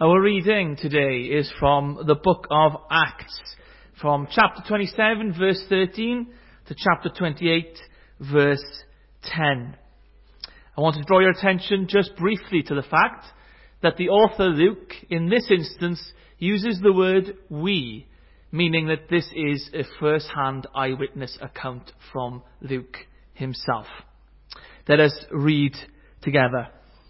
Our reading today is from the book of Acts, from chapter 27, verse 13, to chapter 28, verse 10. I want to draw your attention just briefly to the fact that the author Luke, in this instance, uses the word we, meaning that this is a first-hand eyewitness account from Luke himself. Let us read together.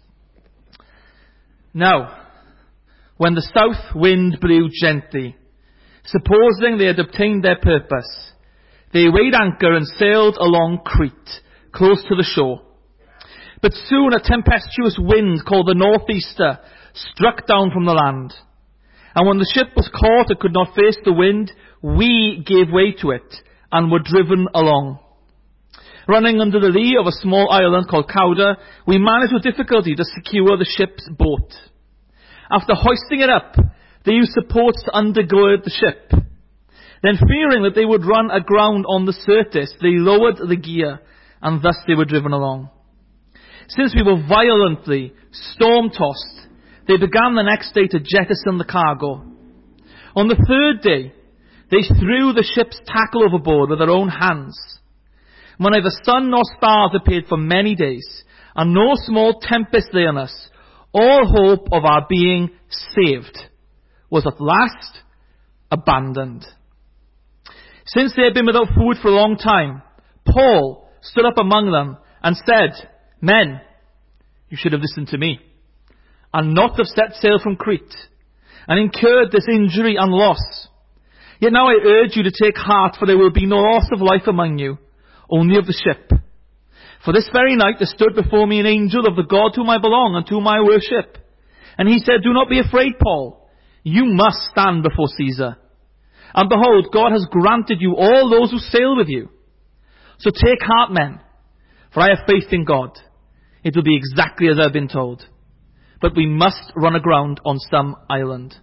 Now, when the south wind blew gently, supposing they had obtained their purpose, they weighed anchor and sailed along Crete, close to the shore. But soon a tempestuous wind called the northeaster struck down from the land. And when the ship was caught and could not face the wind, we gave way to it and were driven along. Running under the lee of a small island called Cauda, we managed with difficulty to secure the ship's boat. After hoisting it up, they used supports to undergird the ship. Then, fearing that they would run aground on the Syrtis, they lowered the gear, and thus they were driven along. Since we were violently storm-tossed, they began the next day to jettison the cargo. On the third day, they threw the ship's tackle overboard with their own hands. When neither sun nor stars appeared for many days, and no small tempest lay on us, all hope of our being saved was at last abandoned. Since they had been without food for a long time, Paul stood up among them and said, "Men, you should have listened to me, and not have set sail from Crete, and incurred this injury and loss. Yet now I urge you to take heart, for there will be no loss of life among you, only of the ship. For this very night there stood before me an angel of the God to whom I belong and to whom I worship. And he said, 'Do not be afraid, Paul. You must stand before Caesar. And behold, God has granted you all those who sail with you. So take heart, men, for I have faith in God. It will be exactly as I have been told. But we must run aground on some island.'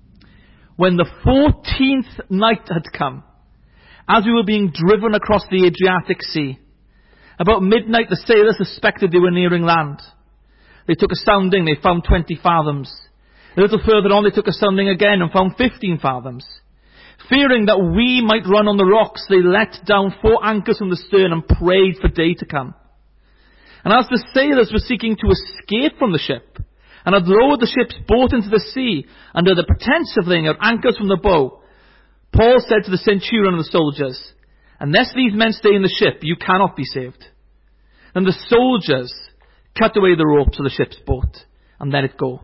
When the 14th night had come, as we were being driven across the Adriatic Sea, about midnight the sailors suspected they were nearing land. They took a sounding, they found 20 fathoms. A little further on they took a sounding again and found 15 fathoms. Fearing that we might run on the rocks, they let down 4 anchors from the stern and prayed for day to come. And as the sailors were seeking to escape from the ship, and had lowered the ship's boat into the sea, under the pretense of laying out anchors from the bow, Paul said to the centurion and the soldiers, 'Unless these men stay in the ship, you cannot be saved.' Then the soldiers cut away the ropes of the ship's boat and let it go.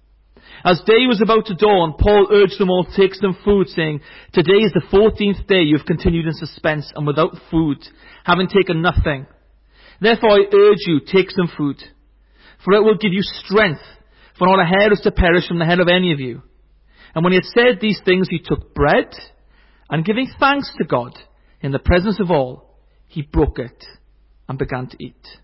As day was about to dawn, Paul urged them all to take some food, saying, 'Today is the 14th day you have continued in suspense and without food, having taken nothing. Therefore I urge you, take some food, for it will give you strength, for not a hair is to perish from the head of any of you.' And when he had said these things, he took bread, and giving thanks to God in the presence of all, he broke it and began to eat.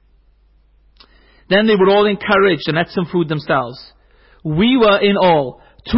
Then they were all encouraged and ate some food themselves. We were in all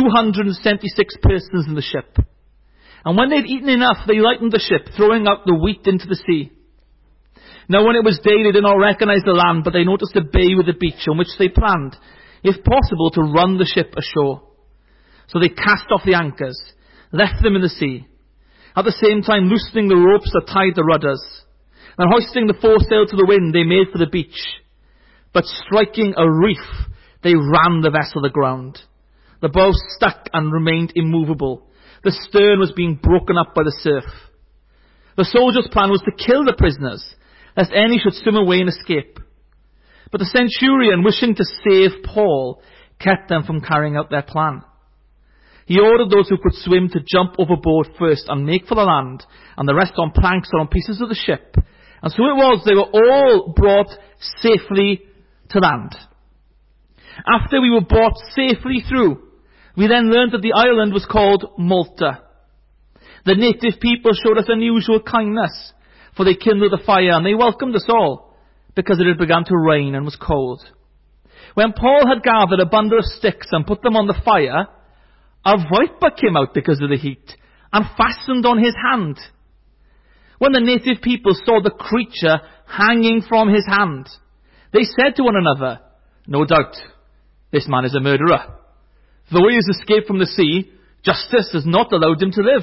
276 persons in the ship. And when they had eaten enough, they lightened the ship, throwing out the wheat into the sea. Now when it was day, they did not recognize the land, but they noticed a bay with a beach, on which they planned, if possible, to run the ship ashore. So they cast off the anchors, left them in the sea, at the same time loosening the ropes that tied the rudders. And hoisting the foresail to the wind, they made for the beach. But striking a reef, they ran the vessel aground. The bow stuck and remained immovable. The stern was being broken up by the surf. The soldiers' plan was to kill the prisoners, lest any should swim away and escape. But the centurion, wishing to save Paul, kept them from carrying out their plan. He ordered those who could swim to jump overboard first and make for the land, and the rest on planks or on pieces of the ship. And so it was, they were all brought safely to land. After we were brought safely through, we then learned that the island was called Malta. The native people showed us unusual kindness, for they kindled a fire and they welcomed us all, because it had begun to rain and was cold. When Paul had gathered a bundle of sticks and put them on the fire, a viper came out because of the heat and fastened on his hand. When the native people saw the creature hanging from his hand, they said to one another, "No doubt, this man is a murderer. Though he has escaped from the sea, justice has not allowed him to live.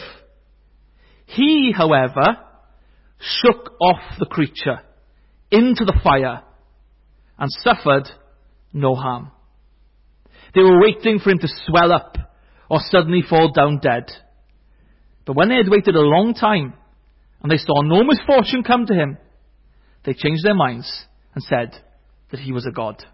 He, however, shook off the creature into the fire and suffered no harm. They were waiting for him to swell up or suddenly fall down dead. But when they had waited a long time and they saw no misfortune come to him, they changed their minds and said that he was a god.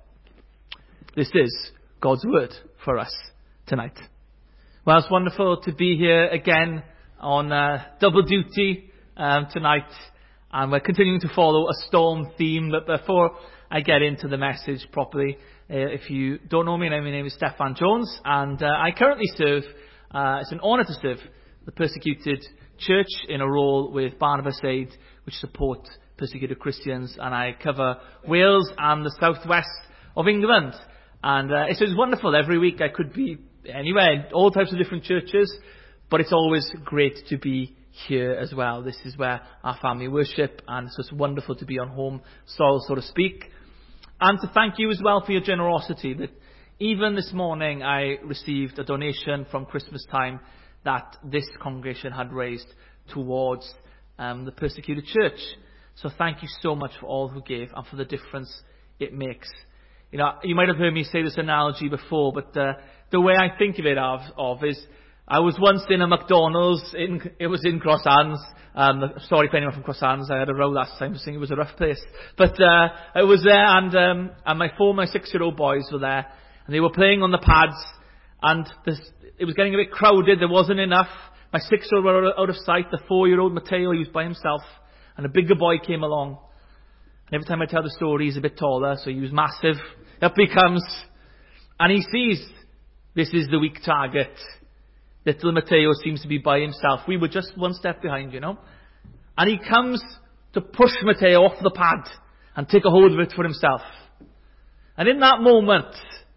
This is God's word for us tonight. Well, it's wonderful to be here again on double duty tonight. And we're continuing to follow a storm theme. But before I get into the message properly, if you don't know me, my name is Stefan Jones. And I currently serve, it's an honour to serve the persecuted church in a role with Barnabas Aid, which support persecuted Christians. And I cover Wales and the southwest of England. And it's wonderful. Every week I could be anywhere, all types of different churches. But it's always great to be here as well. This is where our family worship, and so it's wonderful to be on home soil, so to speak. And to thank you as well for your generosity. That even this morning I received a donation from Christmas time that this congregation had raised towards the persecuted church. So thank you so much for all who gave and for the difference it makes. You know, you might have heard me say this analogy before, but the way I think of it is, I was once in a McDonald's, it was in Crosshands. Sorry for anyone from Crosshands, I had a row last time, saying it was a rough place. But I was there, and my 4 and my 6-year-old boys were there, and they were playing on the pads, and it was getting a bit crowded, there wasn't enough. My 6-year-old were out of sight, the 4-year-old Matteo, he was by himself, and a bigger boy came along. And every time I tell the story, he's a bit taller, so he was massive. Up he comes, and he sees this is the weak target. Little Matteo seems to be by himself. We were just one step behind, you know. And he comes to push Matteo off the pad and take a hold of it for himself. And in that moment,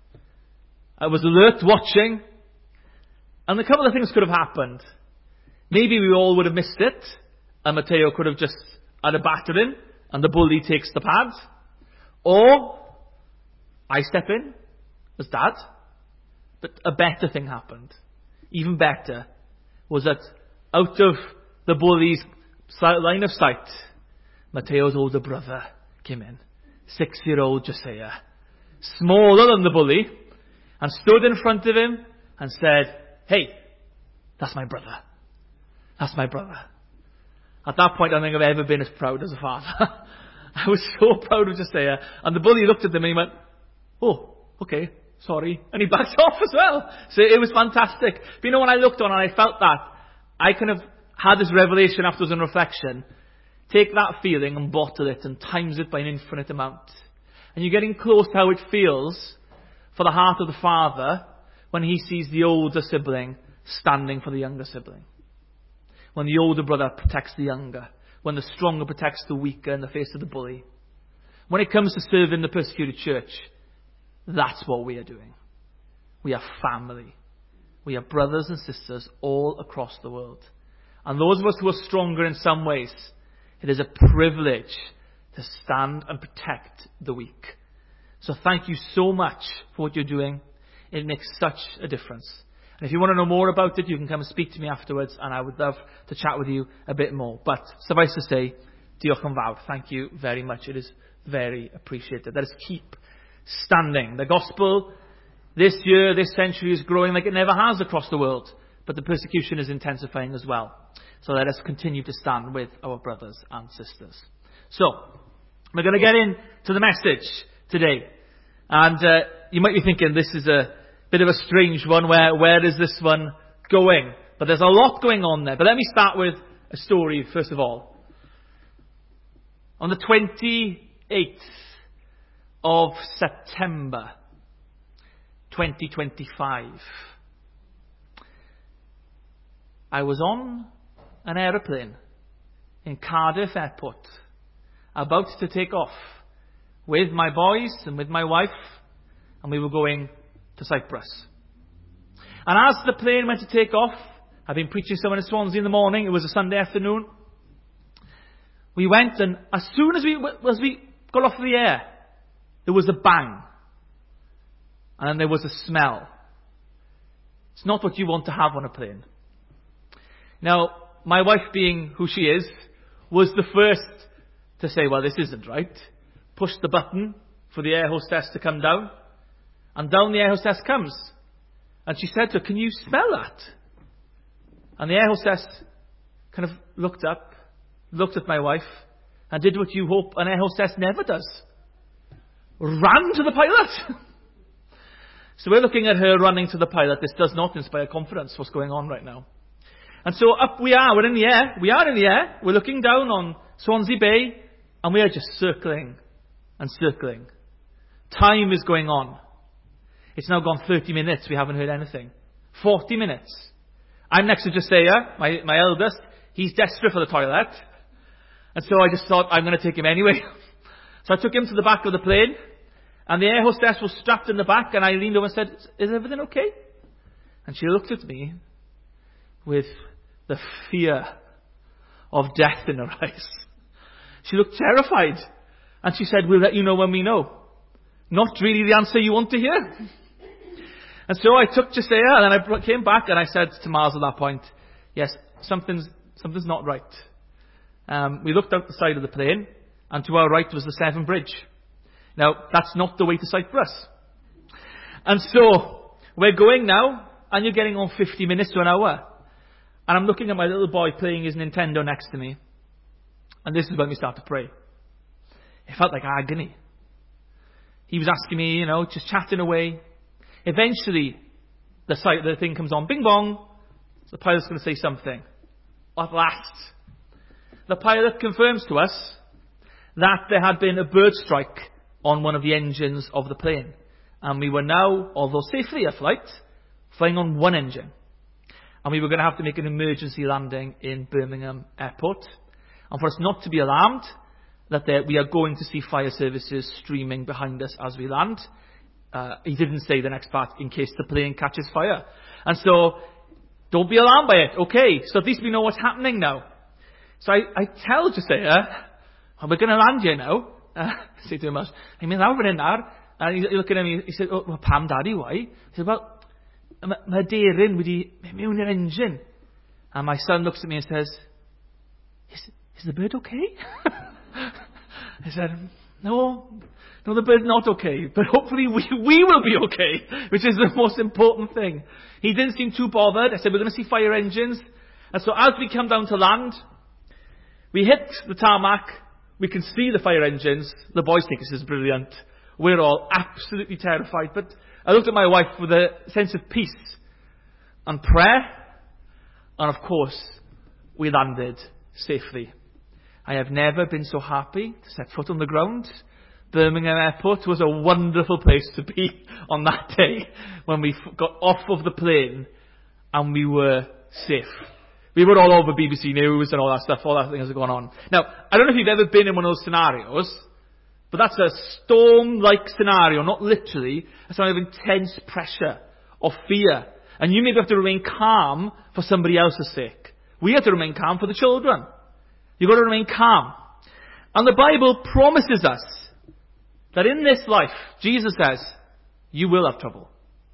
I was alert, watching, and a couple of things could have happened. Maybe we all would have missed it, and Matteo could have just had a battering, and the bully takes the pad. Or I step in as dad. But a better thing happened. Even better was that out of the bully's line of sight, Matteo's older brother came in. 6-year-old Josiah, smaller than the bully, and stood in front of him and said, "Hey, that's my brother. That's my brother." At that point, I don't think I've ever been as proud as a father. I was so proud of Josiah. And the bully looked at them and he went, "Oh, okay. Sorry." And he backed off as well. So it was fantastic. But you know, when I looked on and I felt that, I kind of had this revelation afterwards in reflection. Take that feeling and bottle it and times it by an infinite amount. And you're getting close to how it feels for the heart of the father when he sees the older sibling standing for the younger sibling. When the older brother protects the younger. When the stronger protects the weaker in the face of the bully. When it comes to serving the persecuted church, that's what we are doing. We are family. We are brothers and sisters all across the world. And those of us who are stronger in some ways, it is a privilege to stand and protect the weak. So thank you so much for what you're doing. It makes such a difference. And if you want to know more about it, you can come and speak to me afterwards, and I would love to chat with you a bit more. But suffice to say, diolch yn fawr. Thank you very much. It is very appreciated. Let us keep standing. The gospel this year, this century, is growing like it never has across the world. But the persecution is intensifying as well. So let us continue to stand with our brothers and sisters. So, we're going to get into the message today. And you might be thinking, this is a bit of a strange one. Where is this one going? But there's a lot going on there. But let me start with a story, first of all. On the 28th of September 2025, I was on an aeroplane in Cardiff Airport, about to take off with my boys and with my wife, and we were going to Cyprus. And as the plane went to take off, I've been preaching somewhere in Swansea in the morning, it was a Sunday afternoon, we went, and as soon as we got off the air, there was a bang. And then there was a smell. It's not what you want to have on a plane. Now, my wife, being who she is, was the first to say, well, this isn't right. Push the button for the air hostess to come down. And down the air hostess comes. And she said to her, can you smell that? And the air hostess kind of looked up, looked at my wife, and did what you hope an air hostess never does. Ran to the pilot. So we're looking at her running to the pilot. This does not inspire confidence, what's going on right now. And so up we are, we're in the air. We are in the air. We're looking down on Swansea Bay, and we are just circling and circling. Time is going on. It's now gone 30 minutes. We haven't heard anything. 40 minutes. I'm next to Josiah, my eldest. He's desperate for the toilet. And so I just thought, I'm going to take him anyway. So I took him to the back of the plane. And the air hostess was strapped in the back. And I leaned over and said, is everything okay? And she looked at me with the fear of death in her eyes. She looked terrified. And she said, we'll let you know when we know. Not really the answer you want to hear. And so I took Josiah, and then I came back and I said to Miles at that point, yes, something's not right. We looked out the side of the plane, and to our right was the Severn Bridge. Now, that's not the way to Cyprus. And so, we're going now, and you're getting on 50 minutes to an hour. And I'm looking at my little boy playing his Nintendo next to me. And this is when we start to pray. It felt like agony. He was asking me, just chatting away. Eventually, the thing comes on, bing bong. The pilot's going to say something. At last, the pilot confirms to us that there had been a bird strike on one of the engines of the plane. And we were now, although safely aflight, flying on one engine. And we were going to have to make an emergency landing in Birmingham Airport. And for us not to be alarmed, that we are going to see fire services streaming behind us as we land. He didn't say the next part, in case the plane catches fire. And so, don't be alarmed by it. Okay, so at least we know what's happening now. So I tell Josiah, we're going to land here now. I say to him, I mean, lawr fan hyn. And he's looking at me, he said, well, pam daddy, why? He said, well, mae deryn wedi mewn i'r engine. And my son looks at me and says, is the bird okay? I said, no, the bird's not okay, but hopefully we will be okay, which is the most important thing. He didn't seem too bothered. I said, we're going to see fire engines. And so as we come down to land, we hit the tarmac, we can see the fire engines. The boys think this is brilliant. We're all absolutely terrified. But I looked at my wife with a sense of peace and prayer. And of course, we landed safely. I have never been so happy to set foot on the ground. Birmingham Airport was a wonderful place to be on that day when we got off of the plane and we were safe. We were all over BBC News and all that stuff, all that things are going on. Now, I don't know if you've ever been in one of those scenarios, but that's a storm-like scenario, not literally, a scenario of intense pressure or fear. And you maybe have to remain calm for somebody else's sake. We have to remain calm for the children. You've got to remain calm. And the Bible promises us that in this life, Jesus says, you will have trouble.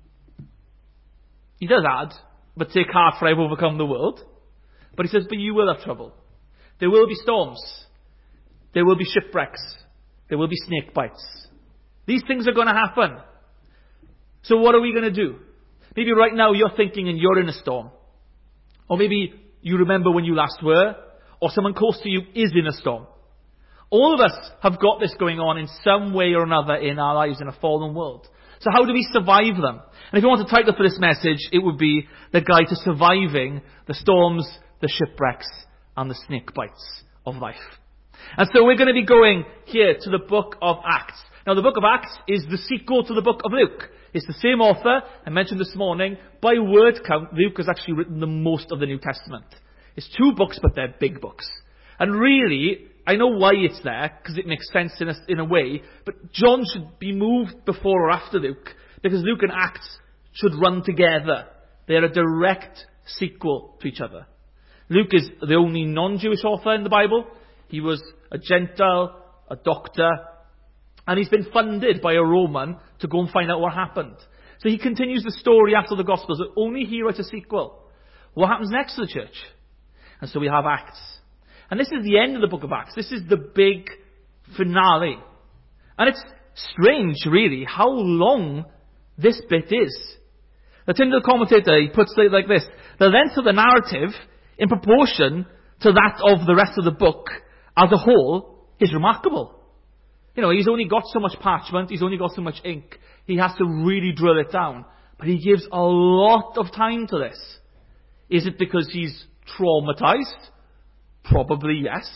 He does add, but take heart for I have overcome the world. But he says, but you will have trouble. There will be storms. There will be shipwrecks. There will be snake bites. These things are going to happen. So what are we going to do? Maybe right now you're thinking and you're in a storm. Or maybe you remember when you last were. Or someone close to you is in a storm. All of us have got this going on in some way or another in our lives in a fallen world. So how do we survive them? And if you want a title for this message, it would be The Guide to Surviving the Storms, the Shipwrecks, and the Snake Bites of Life. And so we're going to be going here to the book of Acts. Now the book of Acts is the sequel to the book of Luke. It's the same author, I mentioned this morning. By word count, Luke has actually written the most of the New Testament. It's 2 books, but they're big books. And really, I know why it's there, because it makes sense in a way, but John should be moved before or after Luke, because Luke and Acts should run together. They're a direct sequel to each other. Luke is the only non-Jewish author in the Bible. He was a Gentile, a doctor, and he's been funded by a Roman to go and find out what happened. So he continues the story after the Gospels, but only he writes a sequel. What happens next to the church? And so we have Acts. And this is the end of the book of Acts. This is the big finale. And it's strange, really, how long this bit is. The Tyndale commentator, he puts it like this: the length of the narrative, in proportion to that of the rest of the book as a whole, is remarkable. He's only got so much parchment, he's only got so much ink. He has to really drill it down. But he gives a lot of time to this. Is it because he's traumatized? Probably yes.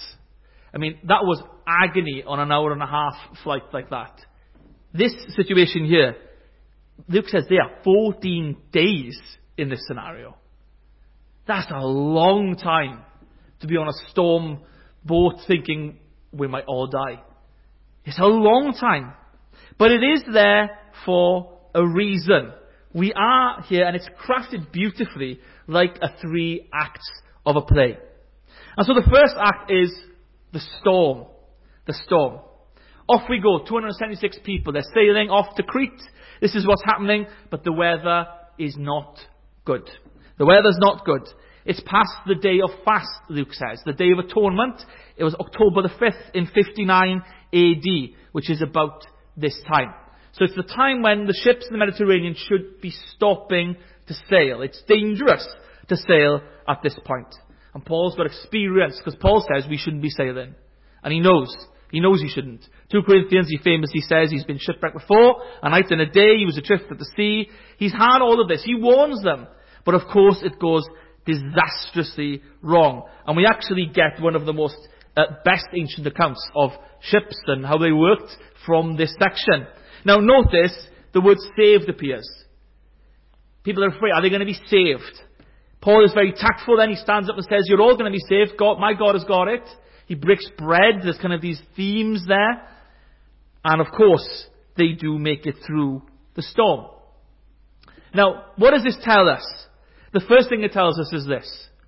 That was agony on an hour and a half flight like that. This situation here, Luke says they are 14 days in this scenario. That's a long time to be on a storm boat thinking we might all die. It's a long time. But it is there for a reason. We are here, and it's crafted beautifully like a 3 acts of a play. And so the first act is the storm. The storm. Off we go, 276 people. They're sailing off to Crete. This is what's happening, but the weather is not good. The weather's not good. It's past the day of fast, Luke says. The Day of Atonement. It was October the 5th in 59 AD, which is about this time. So it's the time when the ships in the Mediterranean should be stopping to sail. It's dangerous to sail at this point. And Paul's got experience, because Paul says we shouldn't be sailing. And he knows he shouldn't. 2 Corinthians, he famously says he's been shipwrecked before. A night and a day, he was adrift at the sea. He's had all of this. He warns them. But of course it goes disastrously wrong. And we actually get one of the most best ancient accounts of ships and how they worked from this section. Now notice the word saved appears. People are afraid. Are they going to be saved? Paul is very tactful then. He stands up and says, you're all going to be saved. My God has got it. He breaks bread. There's kind of these themes there. And of course, they do make it through the storm. Now, what does this tell us? The first thing it tells us is this: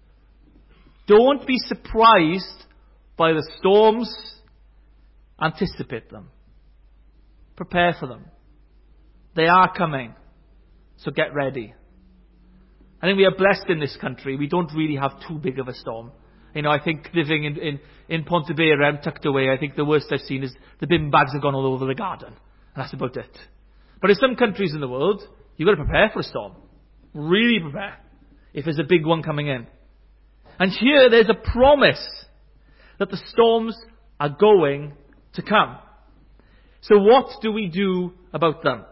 don't be surprised by the storms. Anticipate them. Prepare for them. They are coming. So get ready. I think we are blessed in this country. We don't really have too big of a storm. I think living in Pontebera, I'm tucked away, I think the worst I've seen is the bin bags have gone all over the garden. And that's about it. But in some countries in the world, you've got to prepare for a storm. Really prepare. If there's a big one coming in. And here there's a promise that the storms are going to come. So what do we do about them?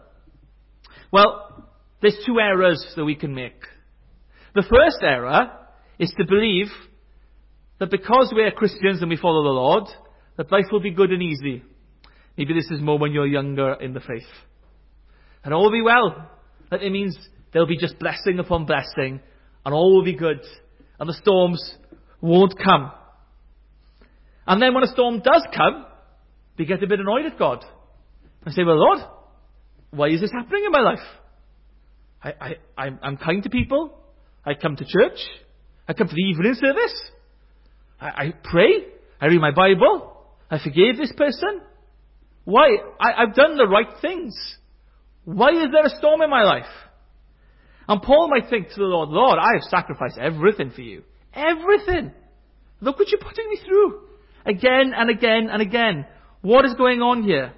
Well, there's 2 errors that we can make. The first error is to believe that because we are Christians and we follow the Lord, that life will be good and easy. Maybe this is more when you're younger in the faith. And all will be well. That it means there'll be just blessing upon blessing, and all will be good, and the storms won't come. And then when a storm does come, we get a bit annoyed at God. And say, well, Lord, why is this happening in my life? I'm kind to people. I come to church. I come to the evening service. I pray. I read my Bible. I forgave this person. Why? I've done the right things. Why is there a storm in my life? And Paul might think to the Lord, Lord, I have sacrificed everything for you. Everything. Look what you're putting me through. Again and again and again. What is going on here?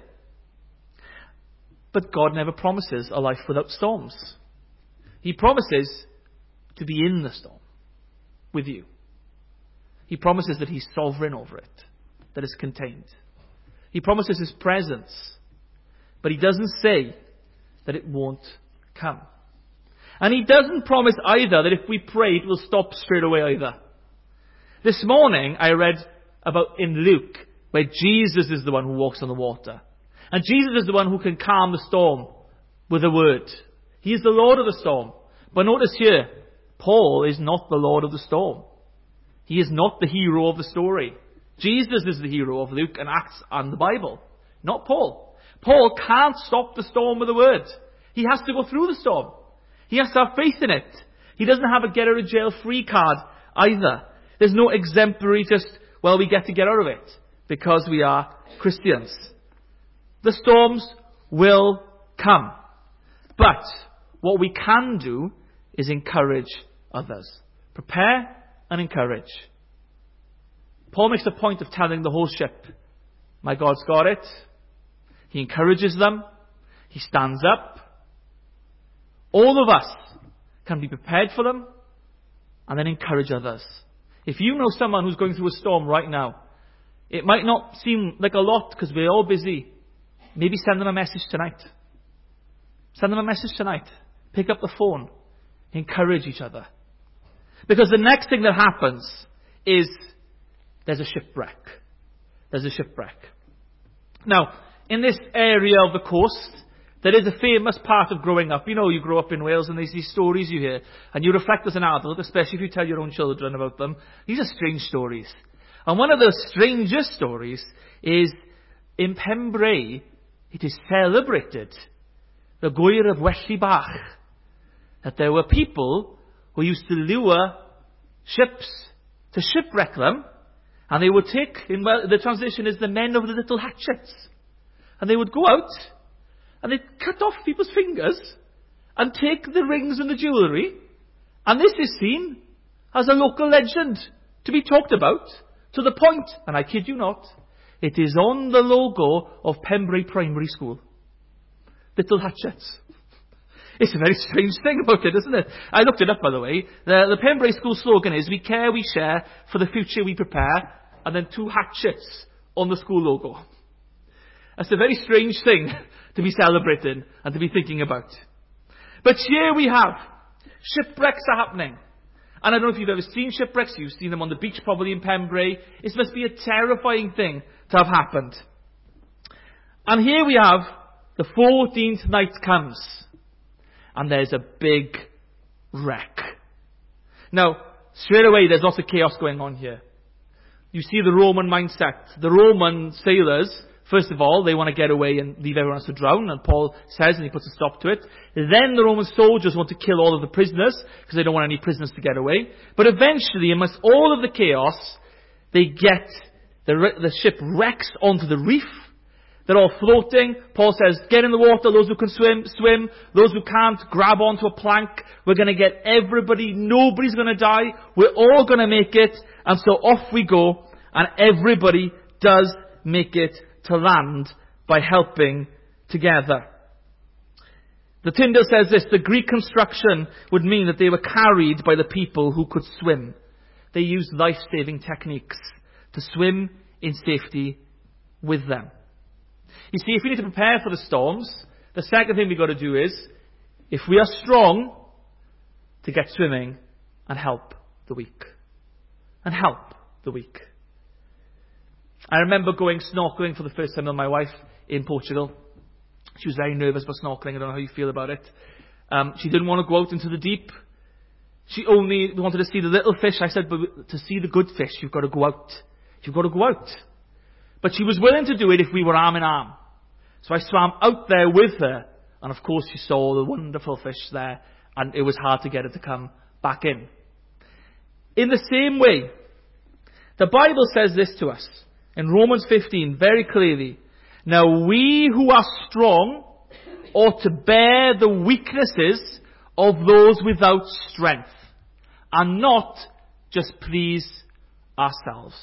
But God never promises a life without storms. He promises to be in the storm with you. He promises that He's sovereign over it, that it's contained. He promises His presence, but He doesn't say that it won't come. And He doesn't promise either that if we pray it will stop straight away either. This morning I read about in Luke where Jesus is the one who walks on the water. And Jesus is the one who can calm the storm with a word. He is the Lord of the storm. But notice here, Paul is not the Lord of the storm. He is not the hero of the story. Jesus is the hero of Luke and Acts and the Bible, not Paul. Paul can't stop the storm with a word. He has to go through the storm. He has to have faith in it. He doesn't have a get out of jail free card either. There's no exemplary we get to get out of it because we are Christians. The storms will come. But what we can do is encourage others. Prepare and encourage. Paul makes a point of telling the whole ship, my God's got it. He encourages them. He stands up. All of us can be prepared for them and then encourage others. If you know someone who's going through a storm right now, it might not seem like a lot because we're all busy. Maybe send them a message tonight. Send them a message tonight. Pick up the phone. Encourage each other. Because the next thing that happens is there's a shipwreck. There's a shipwreck. Now, in this area of the coast, there is a famous part of growing up. You know, you grow up in Wales and there's these stories you hear. And you reflect as an adult, especially if you tell your own children about them. These are strange stories. And one of the strangest stories is in Pembrey, it is celebrated, the Gwyr of Welly Bach, that there were people who used to lure ships to shipwreck them, and they would take, the translation is the men of the little hatchets, and they would go out, and they'd cut off people's fingers, and take the rings and the jewellery, and this is seen as a local legend to be talked about, to the point, and I kid you not, it is on the logo of Pembrey Primary School. Little hatchets. It's a very strange thing about it, isn't it? I looked it up, by the way. The Pembrey School slogan is, we care, we share, for the future we prepare, and then 2 hatchets on the school logo. That's a very strange thing to be celebrating and to be thinking about. But here we have, shipwrecks are happening. And I don't know if you've ever seen shipwrecks. You've seen them on the beach, probably in Pembrey. It must be a terrifying thing to have happened. And here we have, the 14th night comes. And there's a big wreck. Now, straight away, there's lots of chaos going on here. You see the Roman mindset. The Roman sailors, first of all, they want to get away and leave everyone else to drown. And Paul says, and he puts a stop to it. Then the Roman soldiers want to kill all of the prisoners, because they don't want any prisoners to get away. But eventually, amidst all of the chaos, they get, the ship wrecks onto the reef. They're all floating. Paul says, get in the water. Those who can swim. Those who can't, grab onto a plank. We're going to get everybody. Nobody's going to die. We're all going to make it. And so off we go. And everybody does make it to land by helping together. The Tyndale says this, the Greek construction would mean that they were carried by the people who could swim. They used life-saving techniques to swim in safety with them. You see, if we need to prepare for the storms, the second thing we've got to do is, if we are strong, to get swimming and help the weak. And help the weak. I remember going snorkeling for the first time with my wife in Portugal. She was very nervous about snorkeling. I don't know how you feel about it. She didn't want to go out into the deep. She only wanted to see the little fish. I said, but to see the good fish, you've got to go out. You've got to go out. But she was willing to do it if we were arm in arm. So I swam out there with her. And of course she saw the wonderful fish there. And it was hard to get her to come back in. In the same way, the Bible says this to us. In Romans 15, very clearly. Now we who are strong ought to bear the weaknesses of those without strength. And not just please ourselves.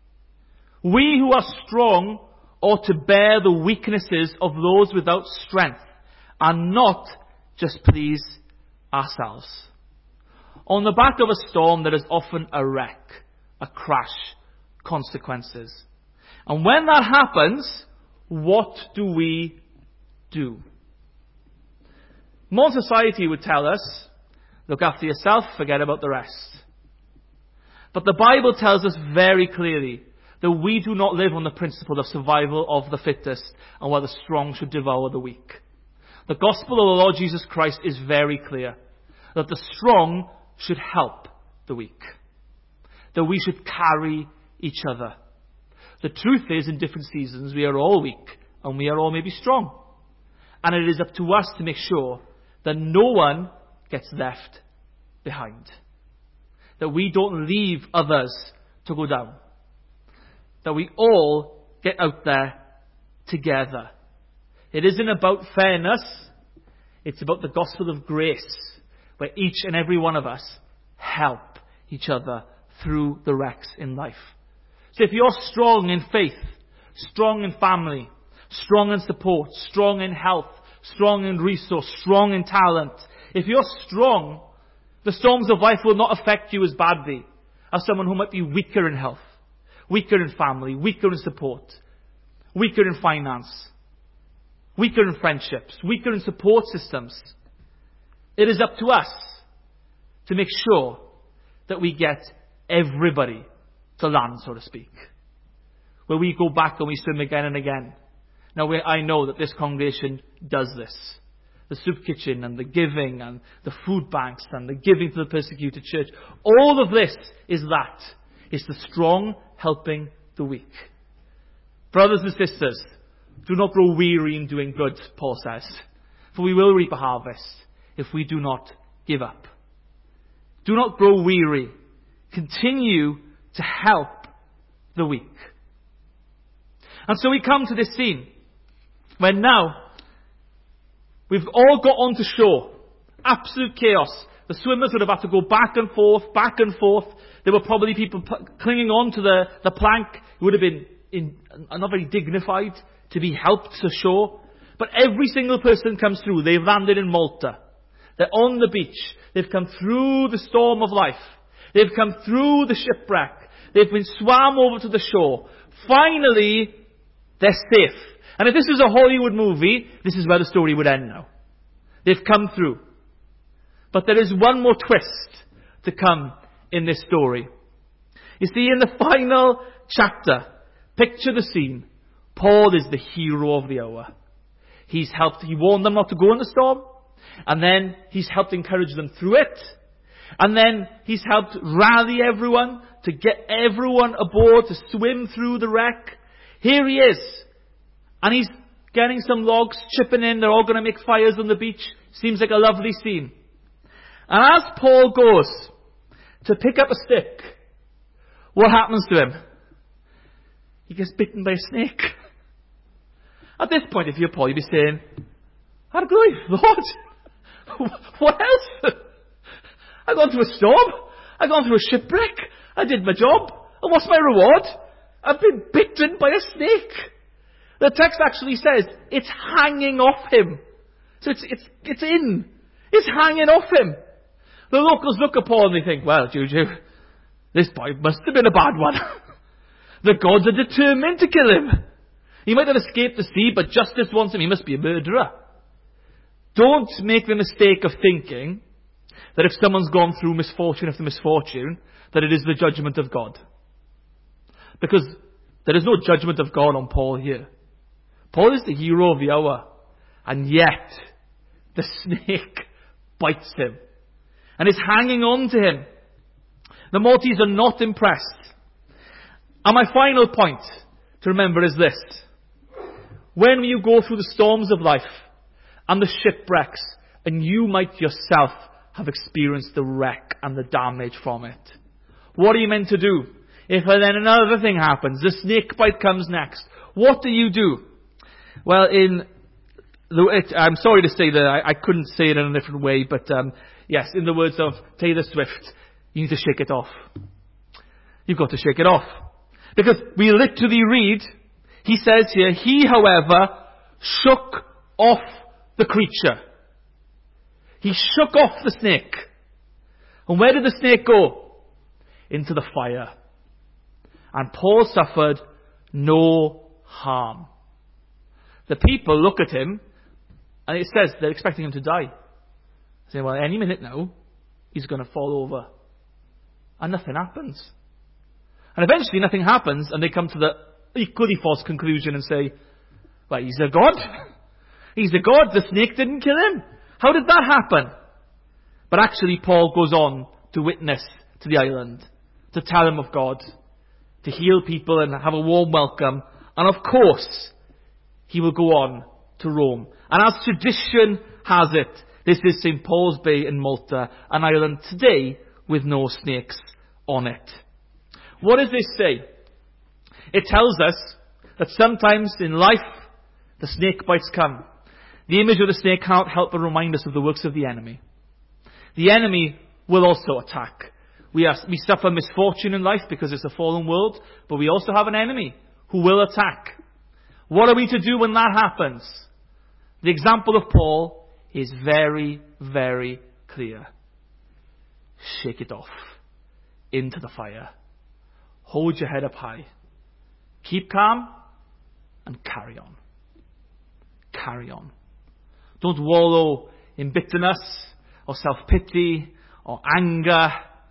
We who are strong ought to bear the weaknesses of those without strength and not just please ourselves. On the back of a storm, there is often a wreck, a crash, consequences. And when that happens, what do we do? Modern society would tell us, look after yourself, forget about the rest. But the Bible tells us very clearly that we do not live on the principle of survival of the fittest and where the strong should devour the weak. The gospel of the Lord Jesus Christ is very clear that the strong should help the weak. That we should carry each other. The truth is, in different seasons, we are all weak and we are all maybe strong. And it is up to us to make sure that no one gets left behind. That we don't leave others to go down. That we all get out there together. It isn't about fairness. It's about the gospel of grace, where each and every one of us help each other through the wrecks in life. So if you're strong in faith, strong in family, strong in support, strong in health, strong in resource, strong in talent, if you're strong, the storms of life will not affect you as badly as someone who might be weaker in health, weaker in family, weaker in support, weaker in finance, weaker in friendships, weaker in support systems. It is up to us to make sure that we get everybody to land, so to speak. Where we go back and we swim again and again. Now, I know that this congregation does this. The soup kitchen and the giving and the food banks and the giving to the persecuted church. All of this is that. It's the strong helping the weak. Brothers and sisters, do not grow weary in doing good, Paul says. For we will reap a harvest if we do not give up. Do not grow weary. Continue to help the weak. And so we come to this scene where now we've all got onto shore. Absolute chaos. The swimmers would have had to go back and forth, back and forth. There were probably people clinging on to the plank. It would have been not very dignified to be helped to shore. But every single person comes through. They've landed in Malta. They're on the beach. They've come through the storm of life. They've come through the shipwreck. They've been swam over to the shore. Finally, they're safe. And if this was a Hollywood movie, this is where the story would end now. They've come through. But there is one more twist to come in this story. You see, in the final chapter, picture the scene. Paul is the hero of the hour. He warned them not to go in the storm. And then he's helped encourage them through it. And then he's helped rally everyone to get everyone aboard to swim through the wreck. Here he is. And he's getting some logs, chipping in. They're all going to make fires on the beach. Seems like a lovely scene. And as Paul goes to pick up a stick, what happens to him? He gets bitten by a snake. At this point, if you're Paul, you'd be saying, "Hallelujah, Lord, what else? I've gone through a storm. I've gone through a shipwreck. I did my job. And what's my reward? I've been bitten by a snake." The text actually says it's hanging off him. So it's in. It's hanging off him. The locals look at Paul and they think, "Well, Juju, this boy must have been a bad one." The gods are determined to kill him. He might have escaped the sea, but justice wants him. He must be a murderer. Don't make the mistake of thinking that if someone's gone through misfortune after misfortune, that it is the judgment of God. Because there is no judgment of God on Paul here. Paul is the hero of the hour. And yet, the snake bites him. And is hanging on to him. The Maltese are not impressed. And my final point to remember is this. When you go through the storms of life and the shipwrecks, and you might yourself have experienced the wreck and the damage from it, what are you meant to do? If then another thing happens, the snake bite comes next, what do you do? Well, I'm sorry to say that I couldn't say it in a different way, but yes, in the words of Taylor Swift, you need to shake it off. You've got to shake it off. Because we literally read, he says here, he, however, shook off the creature. He shook off the snake. And where did the snake go? Into the fire. And Paul suffered no harm. The people look at him, and it says they're expecting him to die. Saying, "Well, any minute now, he's going to fall over." And nothing happens. And eventually nothing happens, and they come to the equally false conclusion and say, "Well, he's a god. He's a god. The snake didn't kill him. How did that happen?" But actually, Paul goes on to witness to the island, to tell them of God, to heal people and have a warm welcome. And of course, he will go on to Rome. And as tradition has it, this is St. Paul's Bay in Malta, an island today with no snakes on it. What does this say? It tells us that sometimes in life, the snake bites come. The image of the snake cannot help but remind us of the works of the enemy. The enemy will also attack. We suffer misfortune in life because it's a fallen world, but we also have an enemy who will attack. What are we to do when that happens? The example of Paul is very, very clear. Shake it off. Into the fire. Hold your head up high. Keep calm and carry on. Carry on. Don't wallow in bitterness or self-pity or anger.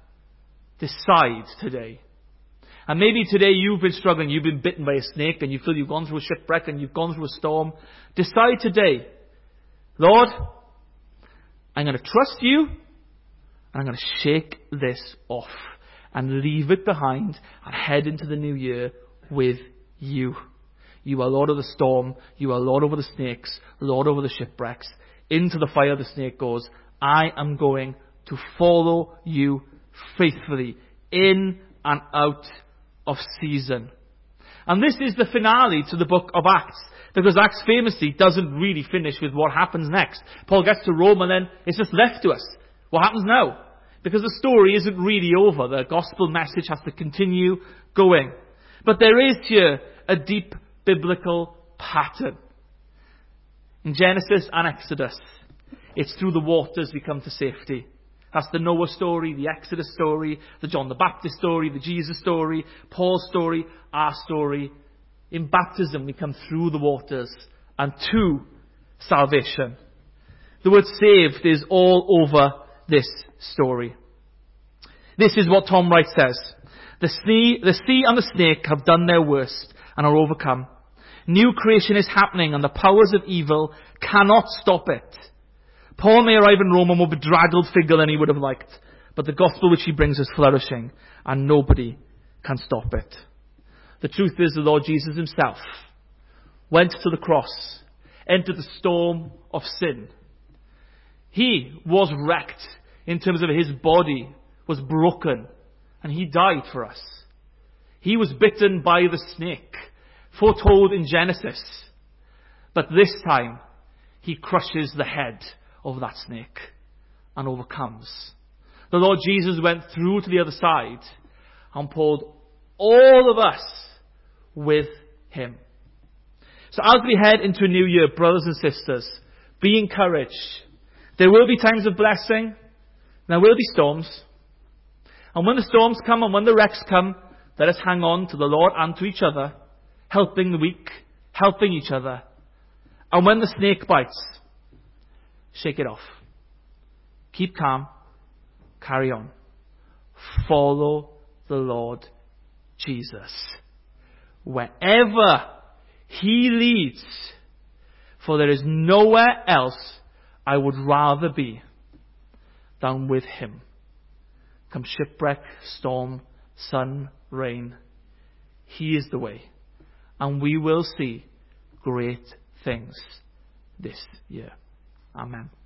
Decide today. And maybe today you've been struggling, you've been bitten by a snake and you feel you've gone through a shipwreck and you've gone through a storm. Decide today, Lord, I'm going to trust you and I'm going to shake this off and leave it behind and head into the new year with you. You are Lord of the storm. You are Lord over the snakes, Lord over the shipwrecks. Into the fire the snake goes. I am going to follow you faithfully in and out of season. And this is the finale to the book of Acts, because Acts famously doesn't really finish with what happens next. Paul gets to Rome and then it's just left to us. What happens now? Because the story isn't really over. The gospel message has to continue going. But there is here a deep biblical pattern. In Genesis and Exodus, it's through the waters we come to safety. That's the Noah story, the Exodus story, the John the Baptist story, the Jesus story, Paul's story, our story. In baptism we come through the waters and to salvation. The word saved is all over this story. This is what Tom Wright says. The sea and the snake have done their worst and are overcome. New creation is happening and the powers of evil cannot stop it. Paul may arrive in Rome a more bedraggled figure than he would have liked, but the gospel which he brings is flourishing and nobody can stop it. The truth is the Lord Jesus himself went to the cross, entered the storm of sin. He was wrecked in terms of his body was broken and he died for us. He was bitten by the snake, foretold in Genesis. But this time, he crushes the head of that snake and overcomes. The Lord Jesus went through to the other side and pulled all of us with him. So as we head into a new year, brothers and sisters, be encouraged. There will be times of blessing. There will be storms. And when the storms come and when the wrecks come, let us hang on to the Lord and to each other, helping the weak, helping each other. And when the snake bites, shake it off. Keep calm. Carry on. Follow the Lord Jesus. Wherever he leads, for there is nowhere else I would rather be than with him. Come shipwreck, storm, sun, rain, he is the way. And we will see great things this year. Amen.